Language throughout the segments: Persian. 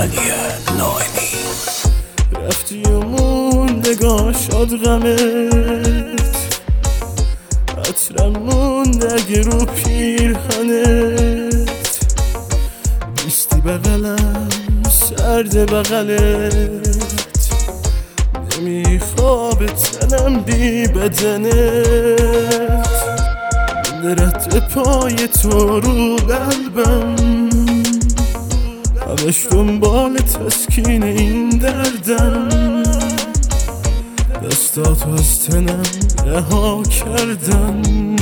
علی ناینی. رفتی و موندگاه شاد غمت، عطرم مونده اگه رو پیرهنت، بیستی بغلم سرد بغلت، نمیخواب تنم بی بدنت، رد پای تو رو قلبم، همش دنبال تسکین این دردم، دستاتو از تنم رها کردم،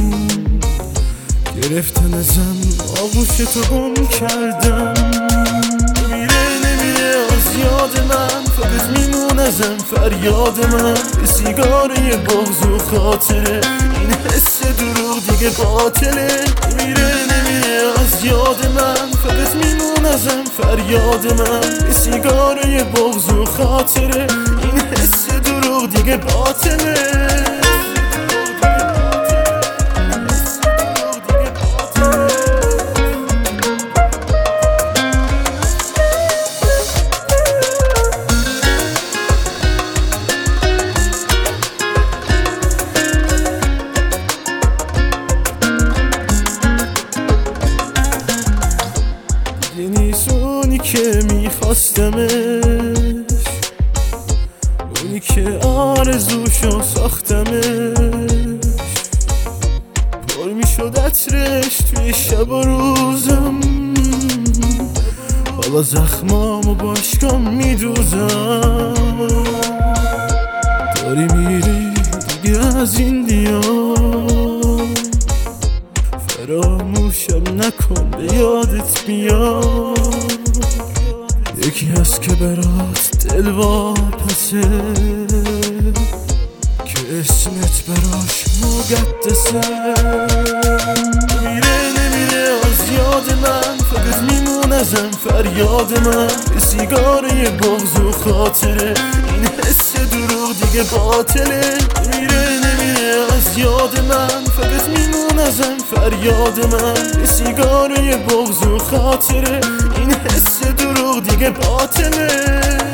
گرفتن ازم آغوش تو گم کردم. نمیره از یاد من، فقط میمونه ازم فریاد من، به سیگاره بغض و خاطره این حس دروغ دیگه باطله. نمیره از یاد من، فقط میمونه ازم فریاد من، به سیگاره بغض و خاطره این حس دروغ دیگه باطله. نیست اونی که میخواستمش، اونی که آرزوشو ساختمش، پر میشد عطرش توی شب و روزم، حالا زخمامو با اشکام میدوزم. داری میری دیگه از این دیار، فراموشم نکن به یادت میاد، یکی هست که برات دل واپسه، که اسمت براش مقدسه. نمیره از یاد من، فقط میمونه ازم فریاد من، به سیگاره بغض و خاطره این حس دروغ دیگه باطله. نمیره از یاد من، فقط میمونه ازم فریاد من، به سیگاره بغض و خاطره این حس دروغ دیگه باطله.